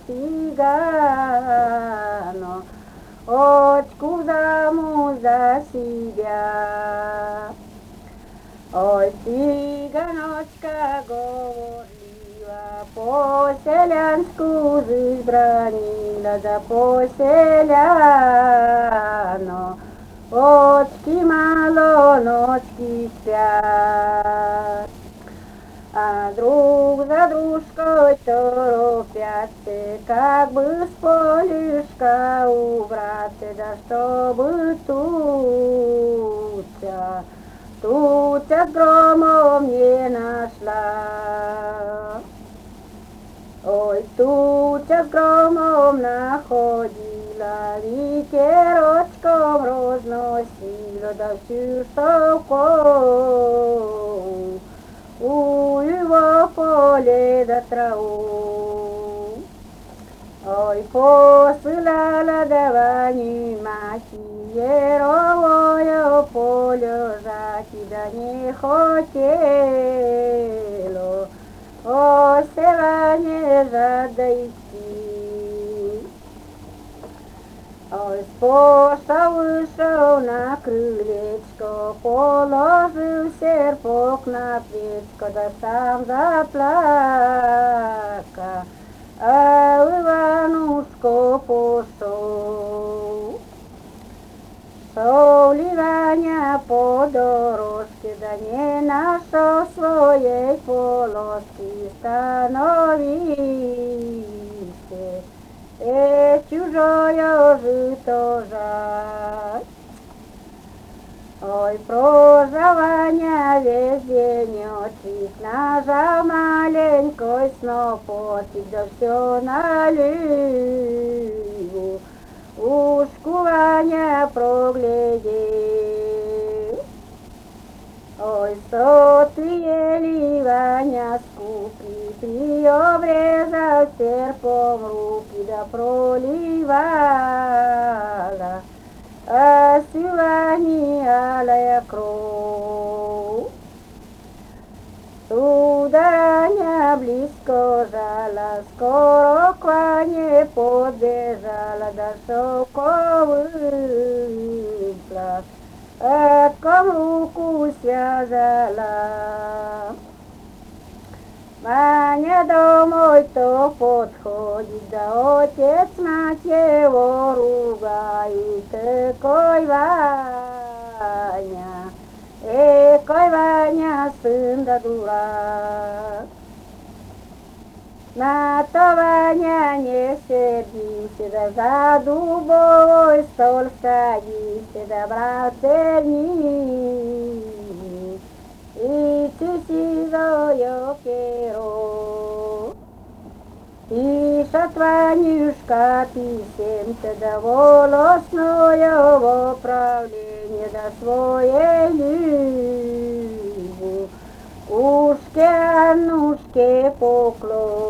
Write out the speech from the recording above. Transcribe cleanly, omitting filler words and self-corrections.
цыгану, очку замуж за себя. Ой, цыганочка говорлива, по-селянску жизнь бранила, да по-селяну. Очки мало, ночки спят, а друг за дружкой торопятся, как бы с полюшка убраться, да чтобы тутя с громом не нашла. Ой, тутя с громом находила, ветерочком разносила, да всю штовку у его поле до траву. Ой, посылала давани макиеровое полежать, да не хотело о севане задойти. Ой, споша вышел на крылечко, положил серпок на плечко, да сам заплакал, а Иванушка пошел. Шел Иваня по дорожке, да не нашел своей полоски, становился чужое жито жать. Ой, проживання весь денечек, нажал маленькой снопотик, да все наливу, ушку Ваня проглядел. Ой, сотые Ваня скупи, приобрезал серпом руки, да проливала, а сивани алая кровь. Сударыня близко жала, скоро к Ване подбежала, да шелковый плащ ком руку связала. Ваня домой то подходит, да отец мать его ругает. Экой Ваня, сын да дурак. На то Ваня не сердился, да за дубовой стол садился, да брал терник и сизое перо. Пишет Ванюшка писемце, да волосное в управление, да своей любви ушке Аннушке поклон.